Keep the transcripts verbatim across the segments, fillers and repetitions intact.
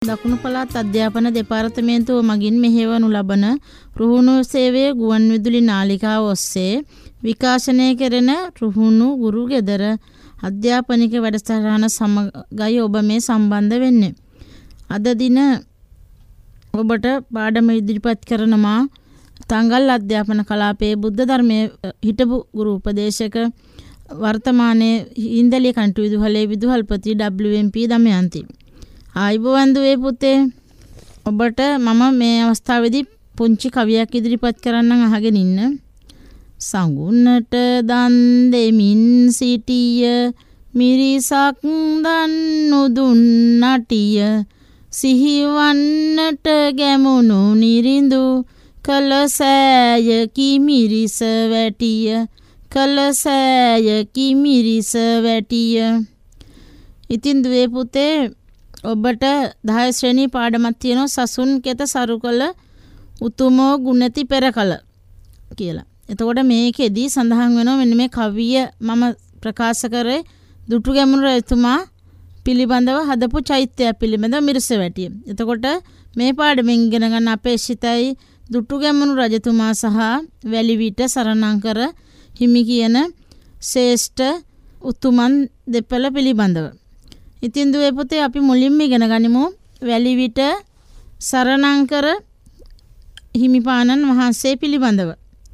දකුණු පළාත් අධ්‍යාපන දෙපාර්තමේන්තුව මගින් මෙහෙවනු ලබන රුහුණු සේවයේ ගුවන් විදුලි නාලිකාව ඔස්සේ විකාශනය කෙරෙන රුහුණු ගුරු ගෙදර අධ්‍යාපනික වැඩසටහන සමගයි ඔබ මේ සම්බන්ධ වෙන්නේ. අද දින ඔබට පාඩම ඉදිරිපත් කරනවා තංගල් අධ්‍යාපන කලාපයේ බුද්ධ ධර්මයේ හිටපු ගුරු උපදේශක වර්තමානයේ හින්දලිය කන්ටු විදුහලේ විදුහල්පති ඩබ්ලිව් එම් පී දමයන්ති. ආයිබෝවන් දුවේ පුතේ, ඔබට මම මේ අවස්ථාවේදී පුංචි කවියක් ඉදිරිපත් කරන්නම් අහගෙන ඉන්න. සංගුණට දන් දෙමින් සිටිය මිරිසක් දන් නුදුන්නටිය සිහිවන්නට ගැමුණු නිරිඳු කලසෑයකි මිරිස වැටිය කලසෑයකි මිරිස වැටිය. ඉතින් දුවේ පුතේ, ඔබට දහය ශ්‍රේණී පාඩමක් තියෙනවා සසුන් කෙත සරු කළ උතුමෝ ගුණති පෙරකල කියලා. එතකොට මේකෙදී සඳහන් වෙනවා මෙන්න මේ කවිය මම ප්‍රකාශ කරේ දුටුගැමුණු රජතුමා පිළිබඳව හදපු චෛත්‍යය පිළිබඳව මිරිස වැටිය. එතකොට මේ පාඩමෙන් ඉගෙන ගන්න අපේක්ෂිතයි දුටුගැමුණු රජතුමා සහ වැලිවිට සරණංකර හිමි කියන ශ්‍රේෂ්ඨ උතුමන් දෙපළ පිළිබඳව. ඉතින් දුවේ පුතේ, අපි මුලින්ම ඉගෙන ගනිමු වැලිවිට සරණංකර හිමිපාණන් වහන්සේ පිළිබඳව.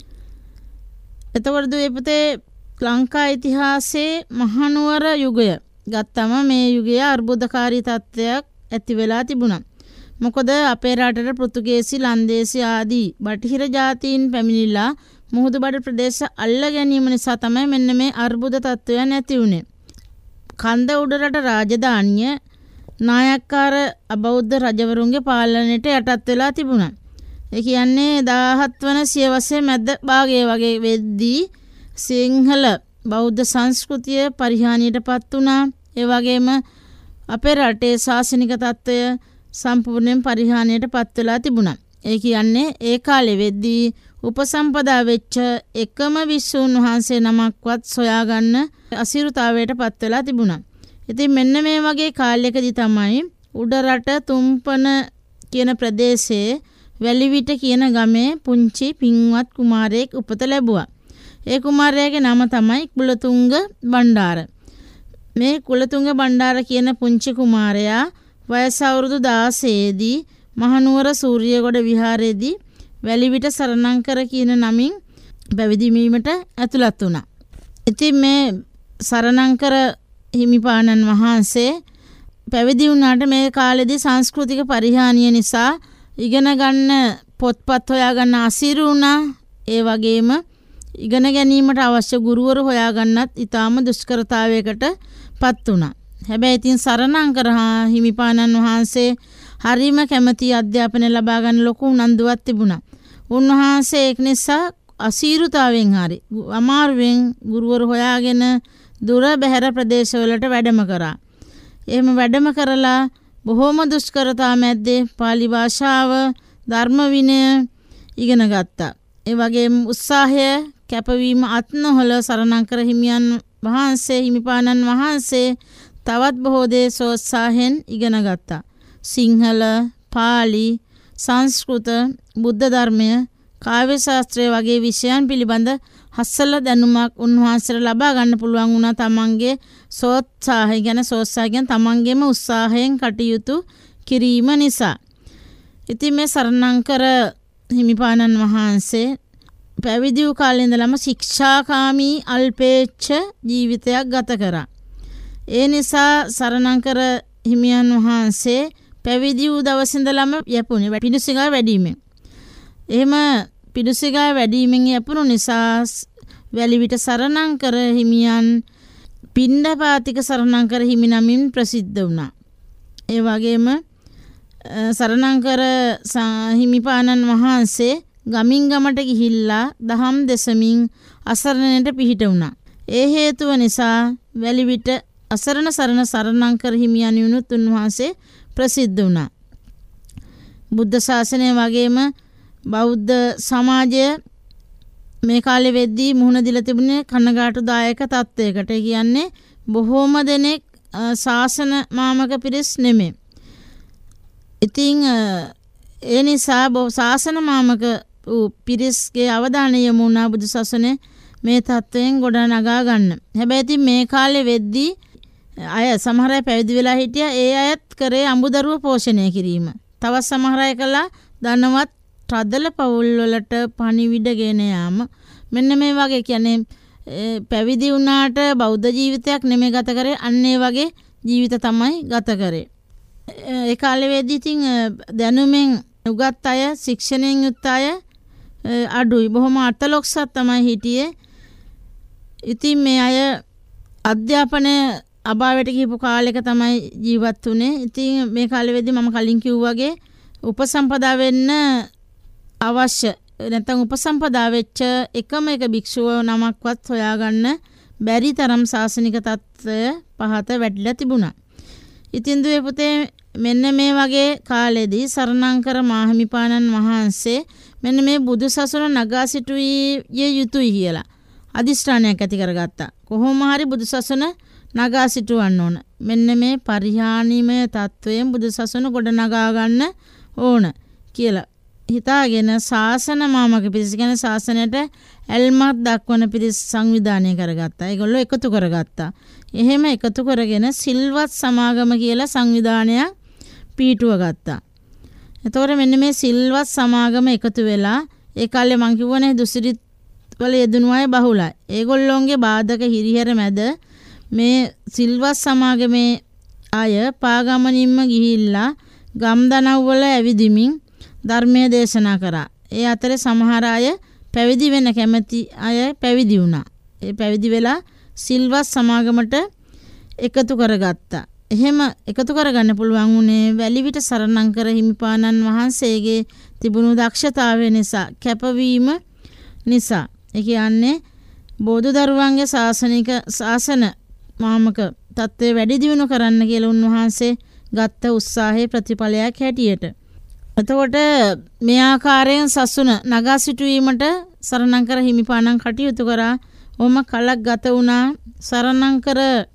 එතකොට දුවේ පුතේ, ලංකා ඉතිහාසයේ මහනුවර යුගය ගත්තම මේ යුගයේ අර්බුදකාරී තත්ත්වයක් ඇති වෙලා තිබුණා. මොකද අපේ රටට පෘතුගේසි, ලන්දේසි ආදී බටහිර ජාතීන් පැමිණිලා මුහුදුබඩ ප්‍රදේශ අල්ල ගැනීම නිසා තමයි මෙන්න මේ අර්බුද තත්ත්වයන් ඇති වුණේ. කන්ද උඩරට රාජධානිය නායක්කාර අබෞද්ධ රජවරුන්ගේ පාලනයට යටත් වෙලා තිබුණා. ඒ කියන්නේ දාහත් වන සියවසේ මැද භාගයේ වගේ වෙද්දී සිංහල බෞද්ධ සංස්කෘතිය පරිහානියටපත් වුණා. ඒ වගේම අපේ රටේ ශාසනික තත්ත්වය සම්පූර්ණයෙන් පරිහානියටපත් වෙලා තිබුණා. ඒ කියන්නේ ඒ කාලෙ වෙද්දී උපසම්පදා වෙච්ච එකම විසුණු වහන්සේ නමක්වත් සොයාගන්න අසිරුතාවයට පත් වෙලා තිබුණා. ඉතින් මෙන්න මේ වගේ කාලයකදී තමයි උඩරට තුම්පන කියන ප්‍රදේශයේ වැලිවිට කියන ගමේ පුංචි පින්වත් කුමාරයෙක් උපත ලැබුවා. ඒ කුමාරයාගේ නම තමයි කුලතුංග බණ්ඩාර. මේ කුලතුංග බණ්ඩාර කියන පුංචි කුමාරයා වයස අවුරුදු දාසයේදී මහනුවර සූර්යගොඩ විහාරයේදී වැලිවිට සරණංකර කියන නමින් පැවිදි වීමට ඇතුළත් වුණා. ඉතින් මේ සරණංකර හිමිපාණන් වහන්සේ පැවිදි වුණාට මේ කාලෙදී සංස්කෘතික පරිහානිය නිසා ඉගෙන ගන්න පොත්පත් හොයාගන්න අසීරු වුණා. ඒ වගේම ඉගෙන ගැනීමට අවශ්‍ය ගුරුවරු හොයාගන්නත් ඉතාම දුෂ්කරතාවයකට පත් වුණා. හැබැයි ඉතින් සරණංකර හිමිපාණන් වහන්සේ හරිම කැමැති අධ්‍යාපනය ලබා ගන්න ලොකු උනන්දුවක් තිබුණා. උන්වහන්සේ ඒක නිසා අසීරුතාවෙන් හරි අමාරුවෙන් ගුරුවරු හොයාගෙන දුර බැහැර ප්‍රදේශවලට වැඩම කරා. එහෙම වැඩම කරලා බොහෝම දුෂ්කරතා මැද්දේ පාලි භාෂාව, ධර්ම විනය ඉගෙන ගත්තා. ඒ වගේම උත්සාහය කැපවීම අත් නොහල සරණංකර හිමියන් වහන්සේ හිමිපාණන් වහන්සේ තවත් බොහෝ දේ සෝත්සාහයෙන් ඉගෙන ගත්තා. සිංහල, පාලි, සංස්කෘත, බුද්ධ ධර්මය, කාව්‍ය ශාස්ත්‍රය වගේ විෂයන් පිළිබඳ හස්සල දැනුමක් උන්වහන්සේට ලබා ගන්න පුළුවන් වුණා. තමන්ගේ සෝත්සාහය ගැන සෝත්සාහයෙන් තමන්ගේම උත්සාහයෙන් කටයුතු කිරීම නිසා. ඉතින් මේ සරණංකර හිමිපාණන් වහන්සේ පැවිදි වූ කාලේ ඉඳලම ශික්ෂාකාමී අල්පේච්ඡ ජීවිතයක් ගත කරා. ඒ නිසා සරණංකර හිමියන් වහන්සේ පැවිදි වූ දවස් ඉඳලම යපුණේ පිඬුසිඟා වැඩීමෙන්. එහෙම පිඬුසිඟා වැඩීමෙන් යපුණු නිසා වැලිවිට සරණංකර හිමියන් පිණ්ඩපාතික සරණංකර හිමි නමින් ප්‍රසිද්ධ වුණා. ඒ වගේම සරණංකර හිමිපාණන් වහන්සේ ගමින් ගමට ගිහිල්ලා දහම් දෙසමින් අසරණයට පිහිට වුණා. ඒ හේතුව නිසා වැලිවිට අසරණ සරණ සරණංකර හිමියන් වුණුත් උන්වහන්සේ ප්‍රසිද්ධ වුණා. බුද්ධ ශාසනය වගේම බෞද්ධ සමාජය මේ කාලෙ වෙද්දී මුහුණ දීලා තිබුණේ කනගාටුදායක තත්ත්වයකට. ඒ කියන්නේ බොහෝම දෙනෙක් ශාසන මාමක පිරිස් නෙමෙයි. ඉතින් ඒ නිසා ශාසන මාමක පිරිස්ගේ අවධානය යොමු වුණා බුදු සසුනේ මේ තත්වයෙන් ගොඩ නගා ගන්න. හැබැයි ඉතින් මේ කාලේ වෙද්දී අය සමහර අය පැවිදි වෙලා හිටියා. ඒ අයත් කරේ අඹදරුව පෝෂණය කිරීම. තවත් සමහර අය කළා ධනවත් රදල පවුල් වලට පණිවිඩ ගෙන යාම. මෙන්න මේ වගේ කියන්නේ පැවිදි වුණාට බෞද්ධ ජීවිතයක් නෙමෙයි ගත කරේ. අන්න ඒ වගේ ජීවිත තමයි ගත කරේ. ඒ කාලේ වෙද්දී ඉතින් දැනුමෙන් උගත් අය, ශික්ෂණයෙන් යුත් අය අඩුයි. බොහොම අර්ථලොක්සක් තමයි හිටියේ. ඉතින් මේ අය අධ්‍යාපනය අභාවයට ගිහපු කාලෙක තමයි ජීවත් වුනේ. ඉතින් මේ කාලෙ වෙද්දී මම කලින් කිව්වා වගේ උපසම්පදා වෙන්න අවශ්‍ය නැත්නම් උපසම්පදා වෙච්ච එකම එක භික්ෂුව නමක්වත් හොයාගන්න බැරි තරම් ශාසනික තත්ත්වය පහත වැටිලා තිබුණා. ඉතින් දුවේ පුතේ මෙන්න මේ වගේ කාලෙදී සරණංකර මාහිමිපාණන් වහන්සේ මෙන්න මේ බුදු සසුන නගා සිටුවිය යුතුයි කියලා අදිෂ්ඨානයක් ඇති කරගත්තා. කොහොම හරි බුදු සසුන නගා සිටවන්න ඕන. මෙන්න මේ පරිහානිමය තත්වයෙන් බුදු සසුන ගොඩ නගා ගන්න ඕන කියලා හිතාගෙන ශාසන මාමක පිරිස ගැන ශාසනයට ඇල්මක් දක්වන පිරිස සංවිධානය කරගත්තා. ඒගොල්ලෝ එකතු කරගත්තා. එහෙම එකතු කරගෙන සිල්වත් සමාගම කියලා සංවිධානයක් පිහිටුව ගත්තා. එතකොට මෙන්න මේ සිල්වත් සමාගම එකතු වෙලා ඒ කාලේ මං කිව්වනේ දුසිරිත් වල යෙදුණු අය බහුලයි. ඒගොල්ලෝන්ගේ බාධක හිරිහැර මැද මේ සිල්වත් සමාගමේ අය පාගමනින්ම ගිහිල්ලා ගම්දනව් වල ඇවිදිමින් ධර්මයේ දේශනා කරා. ඒ අතරේ සමහර අය පැවිදි වෙන්න කැමති අය පැවිදි වුණා. ඒ පැවිදි වෙලා සිල්වත් සමාගමට එකතු කරගත්තා. එහෙම එකතු කරගන්න පුළුවන් වුණේ වැලිවිට සරණංකර හිමිපාණන් වහන්සේගේ තිබුණු දක්ෂතාවය නිසා, කැපවීම නිසා. ඒ කියන්නේ බෝධි දරුවන්ගේ ශාසනික ශාසන මාමක තත්ත්වය වැඩි දියුණු කරන්න කියලා උන්වහන්සේ ගත්ත උත්සාහයේ ප්‍රතිඵලයක් හැටියට. එතකොට මේ ආකාරයෙන් සසුන නගා සිටුවීමට සරණංකර හිමිපාණන් කටයුතු කරා. ඔහොම කලක් ගත වුණා. සරණංකර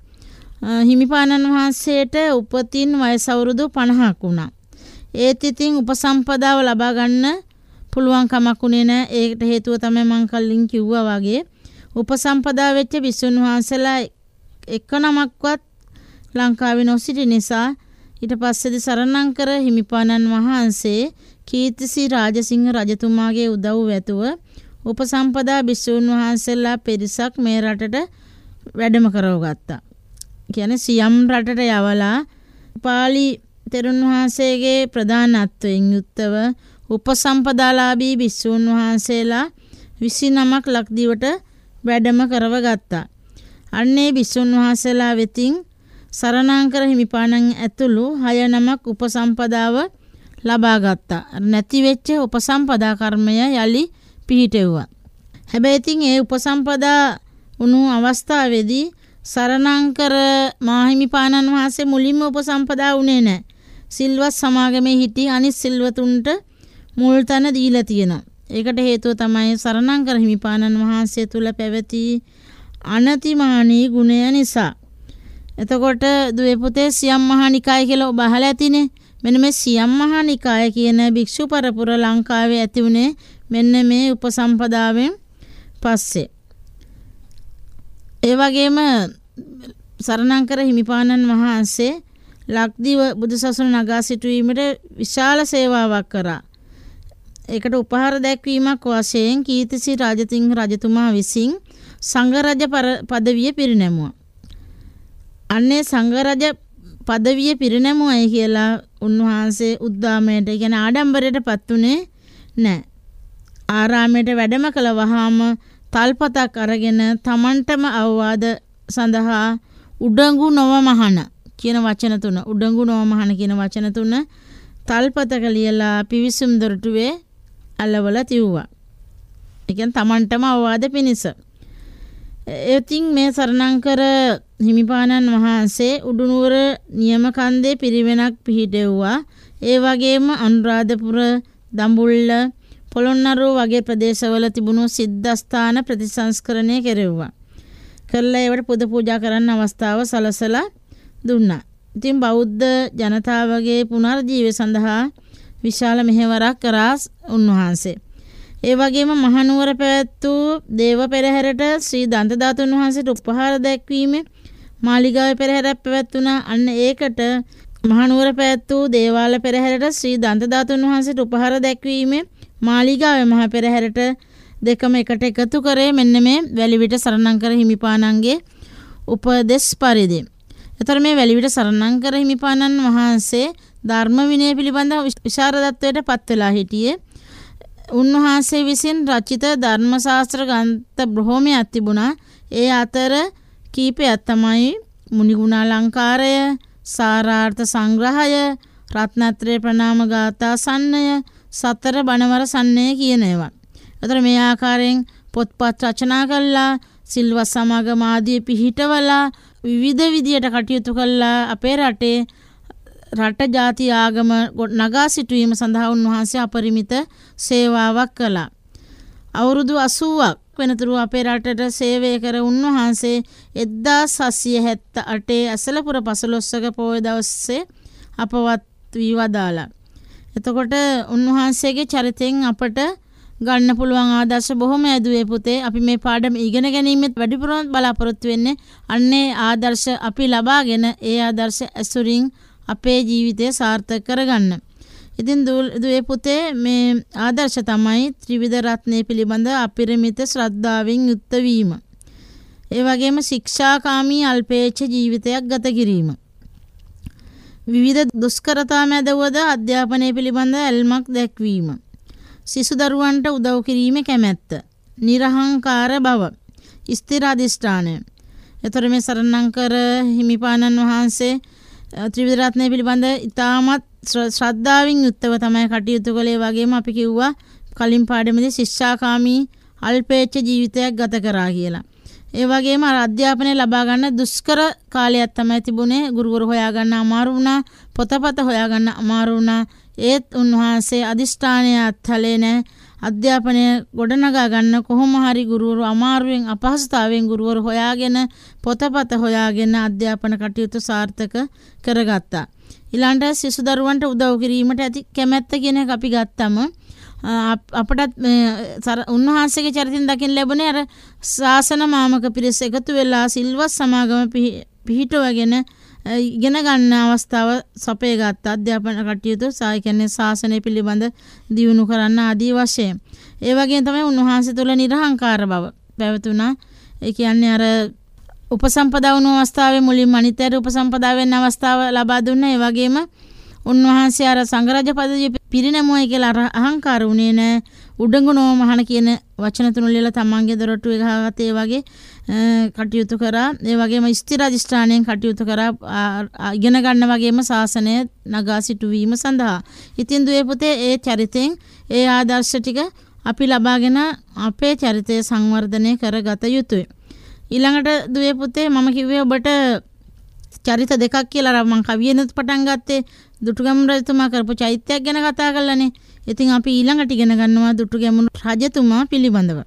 හිමිපාණන් වහන්සේට උපතින් වයස අවුරුදු පනහක් වුණා. ඒත් ඉතින් උපසම්පදාව ලබා ගන්න පුළුවන් කමක් උනේ නැහැ. ඒකට හේතුව තමයි මම කලින් කිව්වා වගේ උපසම්පදා වෙච්ච විසුණු වහන්සේලා එක නමක්වත් ලංකාවේ නොසිටි නිසා ඊට පස්සේදී සරණංකර හිමිපාණන් වහන්සේ කීර්තිසී රාජසිංහ රජතුමාගේ උදව් ඇතුව උපසම්පදා භික්ෂුන් වහන්සේලා පිරිසක් මේ රටට වැඩම කරවගත්තා. කියන්නේ සියම් රටට යවලා පාලි තෙරුන් වහන්සේගේ ප්‍රධානත්වයෙන් යුක්තව උපසම්පදාලාභී භික්ෂුන් වහන්සේලා විසිනමක් ලක්දිවට වැඩම කරවගත්තා. අන්නේ භික්ෂුන් වහන්සේලා වෙතින් සරණංකර හිමිපාණන් ඇතුළු හය නමක් උපසම්පදාව ලබා ගත්තා. නැති වෙච්ච උපසම්පදා කර්මය යලි පිහිටෙව්වා. හැබැයි ඉතින් ඒ උපසම්පදා වුණු අවස්ථාවේදී සරණංකර මාහිමිපාණන් වහන්සේ මුලින්ම උපසම්පදා වුණේ නැහැ. සිල්වත් සමාගමේ හිටි අනිත් සිල්වතුන්ට මුල් තැන දීලා තියෙනවා. ඒකට හේතුව තමයි සරණංකර හිමිපාණන් වහන්සේ තුල පැවති අනතිමානී ගුණය නිසා. එතකොට දුවේ පුතේ සියම් මහා නිකාය කියලා ඔබ අහලා ඇතිනේ. මෙන්න මේ සියම් මහා නිකාය කියන භික්ෂු පරපුර ලංකාවේ ඇති වුණේ මෙන්න මේ උපසම්පදාවෙන් පස්සේ. ඒ වගේම සරණංකර හිමිපාණන් වහන්සේ ලක්දිව බුදුසසුන නගා සිටුවීමට විශාල සේවාවක් කරා. ඒකට උපහාර දැක්වීමක් වශයෙන් කීර්තිසී රාජසිංහ රජතුමා විසින් සංඝරජ පදවිය පිරිනැමුවා. අන්නේ සංඝරජ පදවිය පිරිනැමුවයි කියලා උන්වහන්සේ උද්දාමයට කියන ආඩම්බරයට පත් උනේ නැහැ. ආරාමයට වැඩම කළ වහාම තල්පතක් අරගෙන තමන්ටම අවවාද සඳහා උඩඟු නොවමහන කියන වචන තුන උඩඟු නොවමහන කියන වචන තුන තල්පතක ලියලා පිවිසුම් දොරටුවේ අලවල තියුවා. ඒ කියන්නේ තමන්ටම අවවාද පිණිස. එතින් මේ සරණංකර හිමිපාණන් වහන්සේ උඩුනුවර නියම කන්දේ පිරිවෙනක් පිහිටෙව්වා. ඒ වගේම අනුරාධපුර, දඹුල්ල, පොළොන්නරුව වගේ ප්‍රදේශවල තිබුණු සිද්ධාස්ථාන ප්‍රතිසංස්කරණය කෙරෙව්වා. කරලා ඒවට පුද පූජා කරන්න අවස්ථාව සලසලා දුන්නා. ඉතින් බෞද්ධ ජනතාවගේ පුනර්ජීවය සඳහා විශාල මෙහෙවරක් කරා උන්වහන්සේ. ඒ වගේම මහනුවර පැවැත්වූ දේව පෙරහැරට ශ්‍රී දන්තධාතුන් වහන්සේට උපහාර දැක්වීමේ මාලිගාවේ පෙරහැරක් පැවැත්වුණා. අන්න ඒකට මහනුවර පැවැත්වූ දේවාල පෙරහැරට ශ්‍රී දන්තධාතුන් වහන්සේට උපහාර දැක්වීමේ මාලිගාවේ මහ පෙරහැරට දෙකම එකට එකතු කරේ මෙන්න මේ වැලිවිට සරණංකර හිමිපාණන්ගේ උපදෙස් පරිදි. එතකොට මේ වැලිවිට සරණංකර හිමිපාණන් වහන්සේ ධර්ම විනය පිළිබඳව විශාරදත්වයට පත් වෙලා හිටියේ. උන්වහන්සේ විසින් රචිත ධර්ම ශාස්ත්‍ර ග්‍රන්ථ බොහෝමයක් තිබුණා. ඒ අතර කීපයක් තමයි මුනිගුණාලංකාරය, සාරාර්ථ සංග්‍රහය, රත්නත්‍රේ ප්‍රණාම ගාථා සන්නය, සතර බණවර සන්නය කියන ඒවා. එතකොට මේ ආකාරයෙන් පොත්පත් රචනා කළා, සිල්වත් සමාගම ආදී පිහිටවලා විවිධ විදියට කටයුතු කළා. අපේ රටේ රට ජාති ආගම නගා සිටුවීම සඳහා උන්වහන්සේ අපරිමිත සේවාවක් කළා. අවුරුදු අසූවක් වෙනතුරු අපේ රටට සේවය කර උන්වහන්සේ එක්දාස් හත්සිය හැත්තෑ අටේ ඇසලපුර පසළොස්වක පොහොය දවසේ අපවත් වී වදාලා. එතකොට උන්වහන්සේගේ චරිතයෙන් අපට ගන්න පුළුවන් ආදර්ශ බොහොම ඇදුවේ පුතේ. අපි මේ පාඩම ඉගෙන ගැනීමෙත් වැඩිපුරම බලාපොරොත්තු වෙන්නේ අන්නේ ආදර්ශ අපි ලබාගෙන ඒ ආදර්ශ ඇසුරින් අපේ ජීවිතය සාර්ථක කරගන්න. ඉතින් දුවේ පුතේ මේ ආදර්ශ තමයි ත්‍රිවිධ රත්නය පිළිබඳ අපරිමිත ශ්‍රද්ධාවෙන් යුක්ත වීම. ඒ වගේම ශික්ෂාකාමී අල්පේච්ඡ ජීවිතයක් ගත කිරීම. විවිධ දුෂ්කරතා මැදවද අධ්‍යාපනය පිළිබඳ ඇල්මක් දැක්වීම. සිසු දරුවන්ට උදව් කිරීමේ කැමැත්ත. නිර්හංකාර බව. ස්ථිර අධිෂ්ඨානය. එතකොට මේ සරණංකර හිමිපාණන් වහන්සේ ත්‍රිවිධ රත්නය පිළිබඳ ඉතාමත් ශ්‍රද්ධාවෙන් යුක්තව තමයි කටයුතු කළේ. වගේම අපි කිව්වා කලින් පාඩමේදී ශික්ෂාකාමී අල්පේච්ඡ ජීවිතයක් ගත කරා කියලා. ඒ වගේම අධ්‍යාපනය ලබා ගන්න දුෂ්කර කාලයක් තමයි තිබුණේ. ගුරුවරු හොයාගන්න අමාරු වුණා, පොතපත හොයාගන්න අමාරු වුණා. ඒත් උන්වහන්සේ අදිෂ්ඨානය අත්හලේ නැහැ. අධ්‍යාපනය ගොඩනගා ගන්න කොහොම හරි ගුරුවරු අමාරුවෙන් අපහසුතාවයෙන් ගුරුවරු හොයාගෙන පොතපත හොයාගෙන අධ්‍යාපන කටයුතු සාර්ථක කරගත්තා. ඊළඟට සිසු දරුවන්ට උදව් කිරීමට ඇති කැමැත්ත කියන එක අපි ගත්තම අපටත් උන්වහන්සේගේ චරිතින් දකින්න ලැබුණේ අර ශාසන මාමක පිරිස එකතු වෙලා සිල්වත් සමාගම පිහිටවගෙන ඉගෙන ගන්න අවස්ථාව සපේ ගත්ත අධ්‍යාපන කටයුතු සාය කියන්නේ ශාසනය පිළිබඳ දියුණු කරන්න ආදී වශයෙන්. ඒ වගේම තමයි උන්වහන්සේ තුළ නිර්හංකාර බව පැවතුණා. ඒ කියන්නේ අර උපසම්පදා වුණු අවස්ථාවේ මුලින්ම අනිත්‍යයට උපසම්පදා වෙන්න අවස්ථාව ලබා දුන්නා. ඒ වගේම උන්වහන්සේ අර සංඝරජ පදවිය පිරිනැමුවයි කියලා අහංකාර වුණේ නැහැ. උඩඟුනෝ මහණ කියන වචන තුන ලියලා තමන්ගේ දොරටු එක ගහගත්ත ඒ වගේ කටයුතු කරා. ඒ වගේම ස්ථිර අධිෂ්ඨානයෙන් කටයුතු කරා ඉගෙන ගන්න වගේම ශාසනය නගා සිටුවීම සඳහා. ඉතින් දුවේ පුතේ ඒ චරිතෙන් ඒ ආදර්ශ ටික අපි ලබාගෙන අපේ චරිතය සංවර්ධනය කරගත යුතුයි. ඊළඟට දුවේ පුතේ මම කිව්වේ ඔබට චරිත දෙකක් කියලා මම කවියෙනුත් පටන් ගත්තේ. දුටුගැමුණු රජතුමා කරපු චෛත්‍යයක් ගැන කතා කරලානේ. ඉතින් අපි ඊළඟට ඉගෙන ගන්නවා දුටුගැමුණු රජතුමා පිළිබඳව.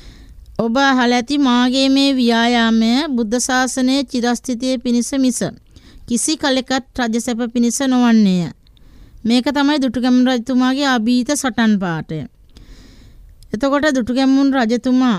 ඔබ අහලා ඇති මාගේ මේ ව්‍යායාමය බුද්ධ ශාසනයේ චිරස්ථිතියේ පිණිස මිස කිසි කලෙකත් රජසැප පිණිස නොවන්නේය. මේක තමයි දුටුගැමුණු රජතුමාගේ අභීත සටන් පාඨය. එතකොට දුටුගැමුණු රජතුමා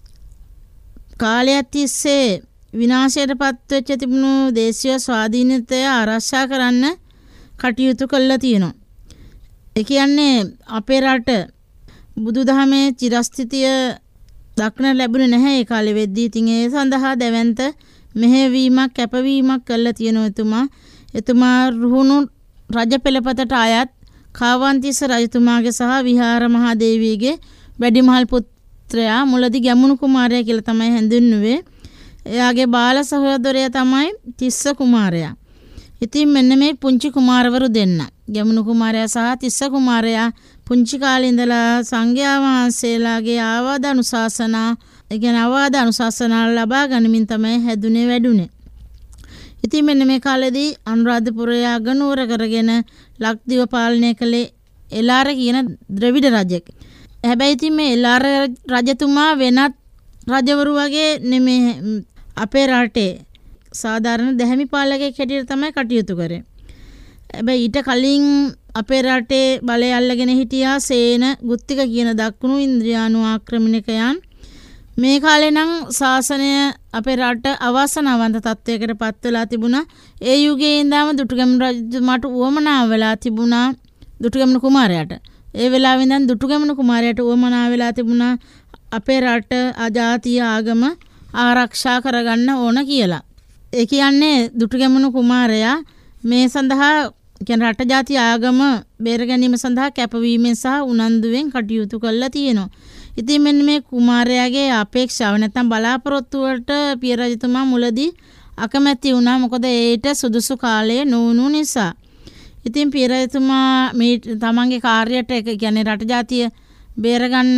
කාලයක් තිස්සේ විනාශයට පත්වෙච්ච තිබුණු දේශීය ස්වාධීනත්වය ආරක්ෂා කරන්න කටයුතු කළා තියෙනවා. ඒ කියන්නේ අපේ රට බුදුදහමේ චිරස්ථිතිය දක්න ලැබුණේ නැහැ ඒ කාලෙ වෙද්දී. ඉතින් ඒ සඳහා දැවැන්ත මෙහෙවීමක් කැපවීමක් කළා තියෙනවා එතුමා. එතුමා රුහුණු රජ පෙළපතට අයත් කාවන්තිස්ස රජතුමාගේ සහ විහාර මහා දේවියගේ වැඩිමහල් පුත්‍රයා මුලදී ගැමුණු කුමාරයා කියලා තමයි හැඳින්වුවේ. එයාගේ බාල සහෝදරයා තමයි තිස්ස කුමාරයා. ඉතින් මෙන්න මේ පුංචි කුමාරවරු දෙන්න ගැමුණු කුමාරයා සහ තිස්ස කුමාරයා පුංචි කාලේ ඉඳලා සංඝයා වහන්සේලාගේ ආවාද අනුශාසනා, ඒ කියන්නේ ආවාද අනුශාසනා ලබා ගනිමින් තමයි හැදුනේ වැඩුනේ. ඉතින් මෙන්න මේ කාලේදී අනුරාධපුරය අගනුවර කරගෙන ලක්දිව පාලනය කළේ එලාර කියන ද්‍රවිඩ රජෙක්. හැබැයි ඉතින් මේ එලාර රජතුමා වෙනත් රජවරු වගේ නෙමෙයි අපේ රටේ සාධාරණ දැහැමි පාලකයෙක් හැටියට තමයි කටයුතු කරේ. හැබැයි ඊට කලින් අපේ රටේ බලය අල්ලගෙන හිටියා සේන ගුත්තික කියන දකුණු ඉන්ද්‍රියානු ආක්‍රමණිකයන්. මේ කාලේ නම් ශාසනය අපේ රට අවාසනාවන්ත තත්වයකට පත් වෙලා තිබුණා. ඒ යුගයේ ඉඳන්ම දුටුගැමුණු රජතුමාට උවමනා වෙලා තිබුණා දුටුගැමුණු කුමාරයාට. ඒ වෙලාවෙ ඉඳන් දුටුගැමුණු කුමාරයාට උවමනා වෙලා තිබුණා අපේ රට අජාතිය ආගම ආරක්ෂා කරගන්න ඕන කියලා. ඒ කියන්නේ දුටුගැමුණු කුමාරයා මේ සඳහා කියන රට ජාති ආගම බේර ගැනීම සඳහා කැපවීමෙන් සහ උනන්දුවෙන් කටයුතු කළා තියෙනවා. ඉතින් මෙන්න මේ කුමාරයාගේ අපේක්ෂාව නැත්නම් බලාපොරොත්තු වලට පිය රජතුමා මුලදී අකමැති වුණා. මොකද ඒට සුදුසු කාලය නොවුණු නිසා. ඉතින් පිය රජතුමා මේ තමන්ගේ කාර්යයට එක කියන්නේ රට ජාතිය බේරගන්න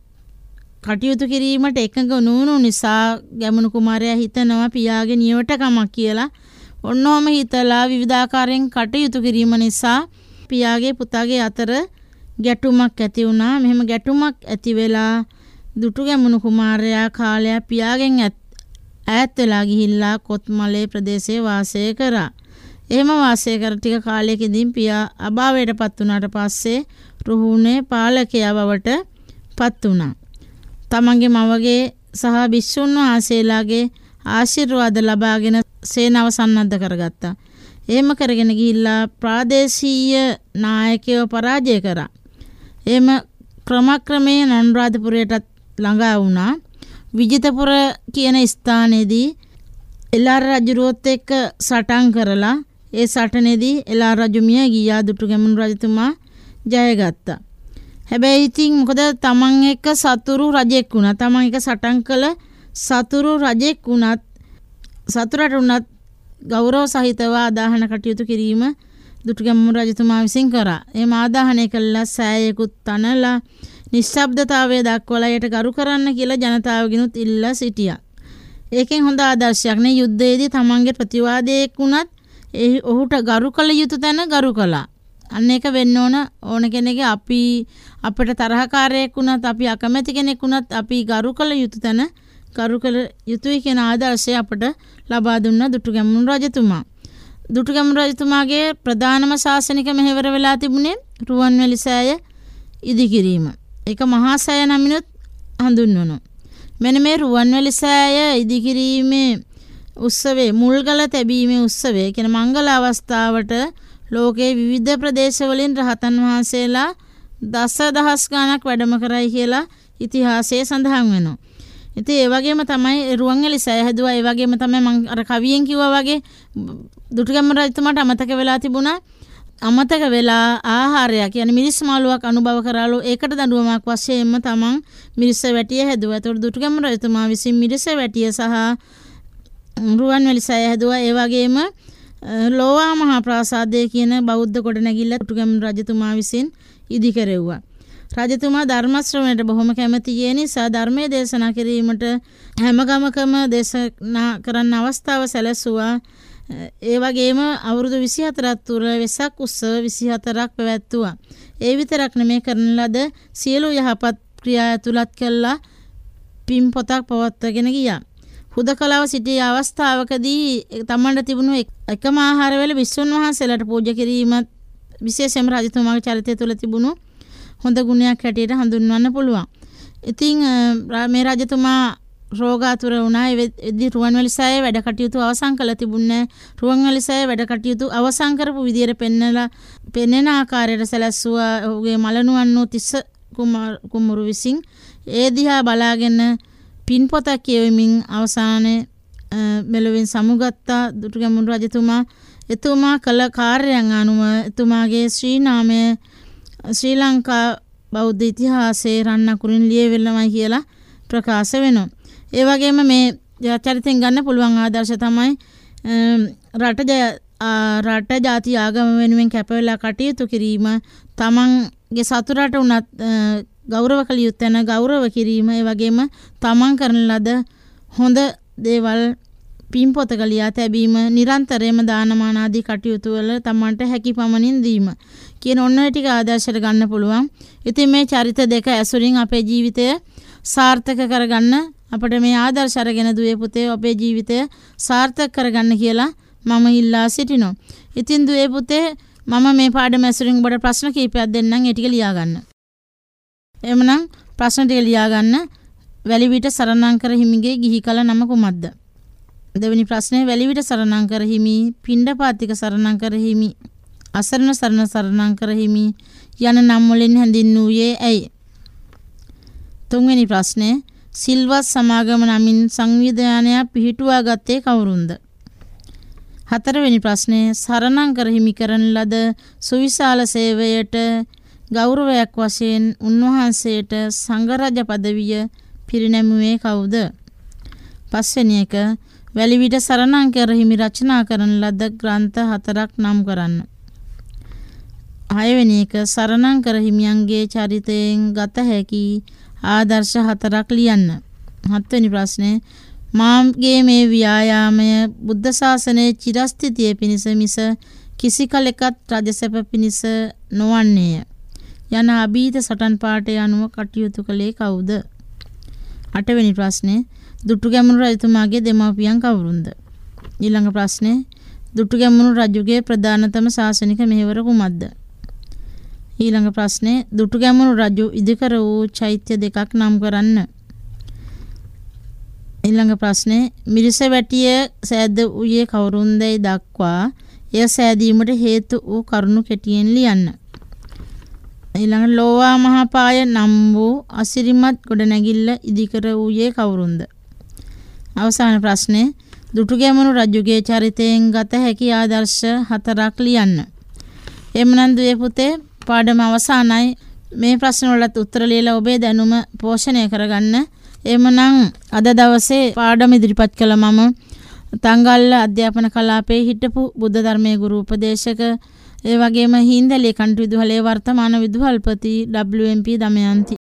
කටයුතු කිරීමට එකඟ නොවුණු නිසා ගැමුණු කුමාරයා හිතනවා පියාගේ නියවටකමක් කියලා. ඔන්නෝම හිතලා විවිධාකාරයෙන් කටයුතු කිරීම නිසා පියාගේ පුතාගේ අතර ගැටුමක් ඇති වුණා. මෙහෙම ගැටුමක් ඇති වෙලා දුටුගැමුණු කුමාරයා කාලයක් පියාගෙන් ඈත් වෙලා ගිහිල්ලා කොත්මලේ ප්‍රදේශයේ වාසය කරා. එහෙම වාසය කර ටික කාලයකදී පියා අභාවයටපත් වුණාට පස්සේ රුහුණේ පාලකයා බවට පත් වුණා. තමන්ගේ මවගේ සහ භික්ෂුන් වහන්සේලාගේ ආශිර්වාද ලබාගෙන සේනාව සන්නද්ධ කරගත්තා. එහෙම කරගෙන ගිහිල්ලා ප්‍රාදේශීය නායකයව පරාජය කරා. එහෙම ක්‍රමක්‍රමයෙන් අනුරාධපුරයට ළඟා වුණා. විජිතපුර කියන ස්ථානයේදී එළාර රජුරුවත් එක්ක සටන් කරලා ඒ සටනේදී එළාර රජු මිය ගියා. දුටුගැමුණු රජතුමා ජයගත්තා. හැබැයි ඉතින් මොකද තමන් එක්ක සතුරු රජෙක් වුණා. තමන් එක සටන් කළ සතුරු රජෙක් වුණත් සතුරට වුණත් ගෞරව සහිතව ආදාහන කටයුතු කිරීම දුටුගැමුණු රජතුමා විසින් කරා. එහෙම ආදාහනය කළා සෑයකුත් තනලා නිශ්ශබ්දතාවය දක්වලා යට ගරු කරන්න කියලා ජනතාවගෙනුත් ඉල්ලා සිටියා. ඒකෙන් හොඳ ආදර්ශයක් නේ. යුද්ධයේදී තමන්ගේ ප්‍රතිවාදයක් වුණත් ඒ ඔහුට ගරු කළ යුතු තැන ගරු කළා. අන්න ඒක වෙන්න ඕන ඕන කෙනෙක්ගේ අපි අපිට තරහකාරයෙක් වුණත් අපි අකමැති කෙනෙක් වුණත් අපි ගරු කළ යුතු තැන ගරු කළ යුතුයි කියන ආදර්ශය අපට ලබා දුන්න දුටුගැමුණු රජතුමා. දුටුගැමුණු රජතුමාගේ ප්‍රධානම ශාසනික මෙහෙවර වෙලා තිබුණේ රුවන්වැලි සෑය ඉදිකිරීම. ඒක මහා සෑය නමිනුත් හඳුන්වනවා. මෙන්න මේ රුවන්වැලි සෑය ඉදිකිරීමේ උත්සවයේ මුල්ගල තැබීමේ උත්සවය කියන මංගල අවස්ථාවට ලෝකයේ විවිධ ප්‍රදේශවලින් රහතන් වහන්සේලා දසදහස් ගණක් වැඩම කරයි කියලා ඉතිහාසයේ සඳහන් වෙනවා. ඉතින් ඒ වගේම තමයි රුවන්වැලි සෑය හැදුවා. ඒ වගේම තමයි මම අර කවියෙන් කිව්වා වගේ දුටුගැමුණු රජතුමාට අමතක වෙලා තිබුණා. අමතක වෙලා ආහාරයක් කියන්නේ මිරිස් මාළුවක් අනුභව කරාලු. ඒකට දඬුවමක් වශයෙන්ම තමන් මිරිස් වැටිය හැදුවා. ඒතකොට දුටුගැමුණු රජතුමා විසින් මිරිස් වැටිය සහ රුවන්වැලි සෑය හැදුවා. ඒ වගේම ලෝවා මහා ප්‍රාසාදය කියන බෞද්ධ ගොඩනැගිල්ල දුටුගැමුණු රජතුමා විසින් ඉදි කෙරෙව්වා. රජතුමා ධර්ම ශ්‍රවණයට බොහොම කැමති ඒ නිසා ධර්මයේ දේශනා කිරීමට හැම ගමකම දේශනා කරන්න අවස්ථාව සැලසුවා. ඒ වගේම අවුරුදු විසිහතරක් තුර වෙසක් උත්සව විසිහතරක් පැවැත්වුවා. ඒ විතරක් නෙමෙයි කරන ලද සියලු යහපත් ක්‍රියා ඇතුළත් කළා පින් පොතක් පවත්වාගෙන ගියා. හුදකලාව සිටි අවස්ථාවකදී තමන්ට තිබුණු එකම ආහාර වේල විසුණු වහන්සේලාට පූජා කිරීමත් විශේෂයෙන්ම රජතුමාගේ චරිතය තුළ තිබුණු හොඳ ගුණයක් හැටියට හඳුන්වන්න පුළුවන්. ඉතින් මේ රජතුමා රෝගාතුර වුණා. ඒ රුවන්වැලි සෑය වැඩ කටයුතු අවසන් කළ තිබුණේ. රුවන්වැලි සෑය වැඩ කටයුතු අවසන් කරපු විදියට පෙන්නලා පෙන්වන ආකාරයට සැලැස්සුවා. ඔහුගේ මලනුවන් වූ තිස්ස කුමරු විසින් ඒ දිහා බලාගෙන පින්පොතක් කියවමින් අවසානයේ මෙලොවින් සමුගත්තා දුටුගැමුණු රජතුමා. එතුමා කළ කාර්යයන් අනුව එතුමාගේ ශ්‍රී නාමය ශ්‍රී ලංකා බෞද්ධ ඉතිහාසයේ රන්නකුරින් ලියවෙලමයි කියලා ප්‍රකාශ වෙනවා. ඒ වගේම මේ චරිතෙන් ගන්න පුළුවන් ආදර්ශ තමයි රට රට ජාති ආගම වෙනුවෙන් කැප වෙලා කටයුතු කිරීම, තමන්ගේ සතුරට උනත් ගෞරව කළ යුත්තේ ගෞරව කිරීම, ඒ වගේම තමන් කරන ලද හොඳ දේවල් පින්පොතක ලියා තැබීම, නිරන්තරයෙන්ම දානමාන ආදී කටයුතු වල තමන්ට හැකි පමණින් දීම කියන ඔන්න ටික ආදර්ශයට ගන්න පුළුවන්. ඉතින් මේ චරිත දෙක ඇසුරින් අපේ ජීවිතය සාර්ථක කරගන්න අපිට මේ ආදර්ශ අරගෙන දුවේ පුතේ අපේ ජීවිතය සාර්ථක කරගන්න කියලා මම ඉල්ලා සිටිනවා. ඉතින් දුවේ පුතේ මම මේ පාඩම ඇසුරින් ඔබට ප්‍රශ්න කිහිපයක් දෙන්නම් ඒ ටික ලියා ගන්න. එhmenan ප්‍රශ්න ටික ලියා ගන්න. වැලිවිට සරණංකර හිමිගේ ගිහි කල නම කුමක්ද? දෙවෙනි ප්‍රශ්නේ වැලිවිට සරණංකර හිමි, පිණ්ඩපාතික සරණංකර හිමි, අසරණ සරණ සරණංකර හිමි යන නම් වලින් හැඳින්වුවේ ඇයි? තුන්වෙනි ප්‍රශ්නේ සිල්වත් සමාගම නමින් සංවිධානය පිහිටුවා ගත්තේ කවුරුන්ද? හතරවෙනි ප්‍රශ්නේ සරණංකර හිමි කරන ලද සුවිශාල සේවයට ගෞරවයක් වශයෙන් උන්වහන්සේට සංඝරජ පදවිය පිරිනැමුවේ කවුද? පස්වෙනි එක වැලිවිට සරණංකර හිමි රචනා කරන ලද ග්‍රන්ථ හතරක් නම් කරන්න. හයවෙනි එක සරණංකර හිමියන්ගේ චරිතයෙන් ගත හැකි ආදර්ශ හතරක් ලියන්න. හත්වෙනි ප්‍රශ්නේ මාගේ මේ ව්‍යායාමය බුද්ධ ශාසනයේ චිරස්ථිතිය පිණිස මිස කිසි කලෙකත් රජසැප පිණිස නොවන්නේය යන අභීත සටන් පාඨය අනුව කටයුතු කළේ කවුද? අටවෙනි ප්‍රශ්නේ දුටුගැමුණු රජතුමාගේ දෙමාපියන් කවුරුන්ද? ඊළඟ ප්‍රශ්නේ දුටුගැමුණු රජුගේ ප්‍රධානතම ශාසනික මෙහෙවර කුමක්ද? ඊළඟ ප්‍රශ්නේ දුටුගැමුණු රජු ඉදිකර වූ චෛත්‍ය දෙකක් නම් කරන්න. ඊළඟ ප්‍රශ්නේ මිරිසවැටිය සෑද වූයේ කවුරුන්දයි දක්වා එය සෑදීමට හේතු වූ කරුණු කෙටියෙන් ලියන්න. ඊළඟ ලෝවා මහපාය නම් වූ අසිරිමත් ගොඩනැගිල්ල ඉදිකර වූයේ කවුරුන්ද? අවසාන ප්‍රශ්නේ දුටුගැමුණු රජුගේ චරිතයෙන් ගත හැකි ආදර්ශ හතරක් ලියන්න. එhmenan දුවේ පුතේ පාඩම අවසానයි. මේ ප්‍රශ්න වලට උත්තර ලියලා ඔබේ දැනුම පෝෂණය කරගන්න. එhmenan අද දවසේ පාඩම ඉදිරිපත් කළ මම තංගල්ල අධ්‍යාපන කලාපයේ හිටපු බුද්ධ ධර්මයේ ගුරු උපදේශක ඒ වගේම හින්දලේ කන්ට් විදුහලේ වර්තමාන විදුහල්පති ඩබ්ලිව් එම් පී දමයන්ති